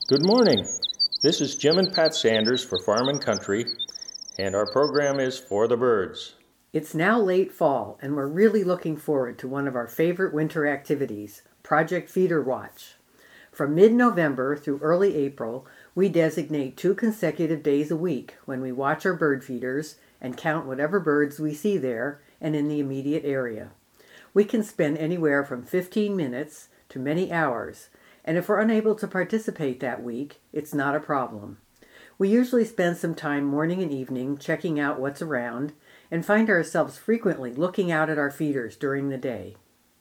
Good morning. This is Jim and Pat Sanders for Farm and Country, and our program is For the Birds. It's now late fall, and we're really looking forward to one of our favorite winter activities, Project Feeder Watch. From mid-November through early April, we designate 2 consecutive days a week when we watch our bird feeders and count whatever birds we see there and in the immediate area. We can spend anywhere from 15 minutes to many hours, and if we're unable to participate that week, it's not a problem. We usually spend some time morning and evening checking out what's around and find ourselves frequently looking out at our feeders during the day.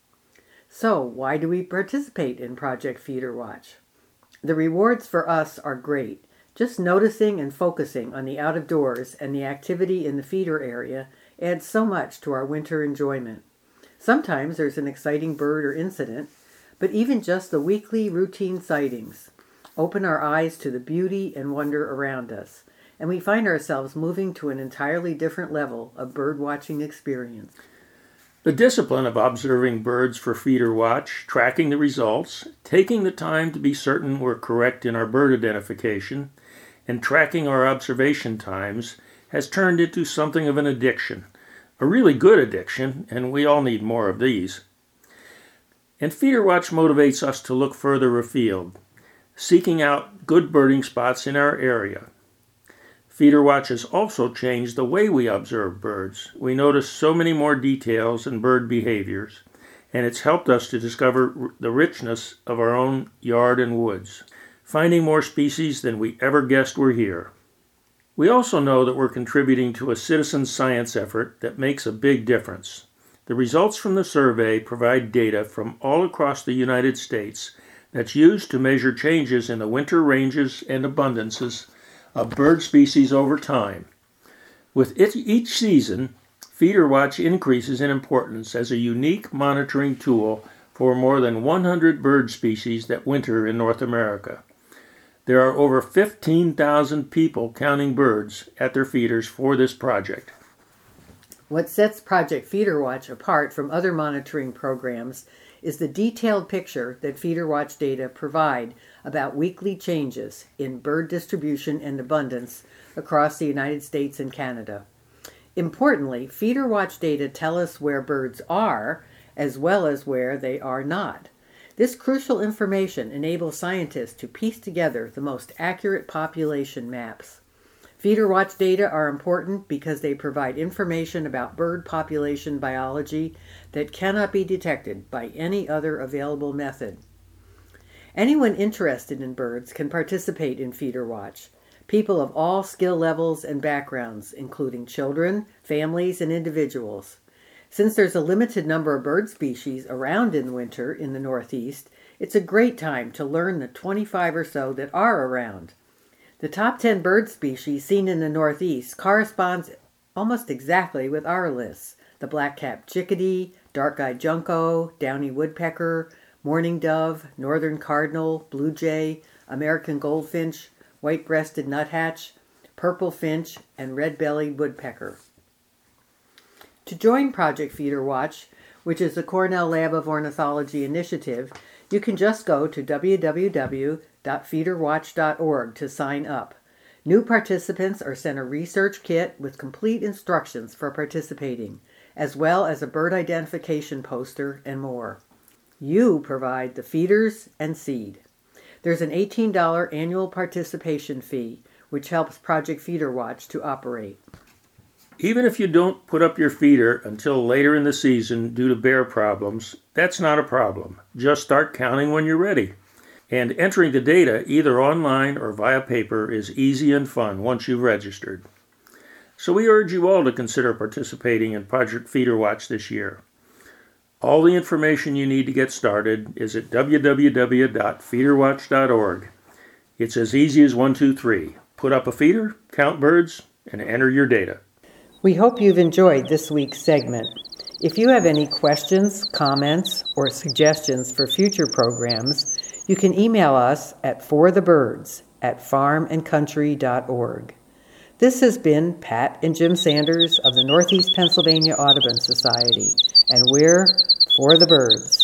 So, why do we participate in Project Feeder Watch? The rewards for us are great. Just noticing and focusing on the out of doors and the activity in the feeder area adds so much to our winter enjoyment. Sometimes there's an exciting bird or incident, but even just the weekly routine sightings open our eyes to the beauty and wonder around us, and we find ourselves moving to an entirely different level of bird watching experience. The discipline of observing birds for feeder watch, tracking the results, taking the time to be certain we're correct in our bird identification, and tracking our observation times has turned into something of an addiction, a really good addiction, and we all need more of these. And Feeder Watch motivates us to look further afield, seeking out good birding spots in our area. Feeder Watch has also changed the way we observe birds. We notice so many more details in bird behaviors, and it's helped us to discover the richness of our own yard and woods, finding more species than we ever guessed were here. We also know that we're contributing to a citizen science effort that makes a big difference. The results from the survey provide data from all across the United States that's used to measure changes in the winter ranges and abundances of bird species over time. With each season, Feeder Watch increases in importance as a unique monitoring tool for more than 100 bird species that winter in North America. There are over 15,000 people counting birds at their feeders for this project. What sets Project Feeder Watch apart from other monitoring programs is the detailed picture that Feeder Watch data provide about weekly changes in bird distribution and abundance across the United States and Canada. Importantly, Feeder Watch data tell us where birds are as well as where they are not. This crucial information enables scientists to piece together the most accurate population maps. Feeder Watch data are important because they provide information about bird population biology that cannot be detected by any other available method. Anyone interested in birds can participate in Feeder Watch. People of all skill levels and backgrounds, including children, families, and individuals. Since there's a limited number of bird species around in winter in the Northeast, it's a great time to learn the 25 or so that are around. The top 10 bird species seen in the Northeast corresponds almost exactly with our lists: the black-capped chickadee, dark-eyed junco, downy woodpecker, mourning dove, northern cardinal, blue jay, American goldfinch, white-breasted nuthatch, purple finch, and red-bellied woodpecker. To join Project Feeder Watch, which is the Cornell Lab of Ornithology initiative, you can just go to www.feederwatch.org to sign up. New participants are sent a research kit with complete instructions for participating, as well as a bird identification poster and more. You provide the feeders and seed. There's an $18 annual participation fee, which helps Project Feeder Watch to operate. Even if you don't put up your feeder until later in the season due to bear problems, that's not a problem. Just start counting when you're ready. And entering the data either online or via paper is easy and fun once you've registered. So we urge you all to consider participating in Project Feeder Watch this year. All the information you need to get started is at www.feederwatch.org. It's as easy as 1, 2, 3. Put up a feeder, count birds, and enter your data. We hope you've enjoyed this week's segment. If you have any questions, comments, or suggestions for future programs, you can email us at forthebirds@farmandcountry.org. This has been Pat and Jim Sanders of the Northeast Pennsylvania Audubon Society, and we're For the Birds.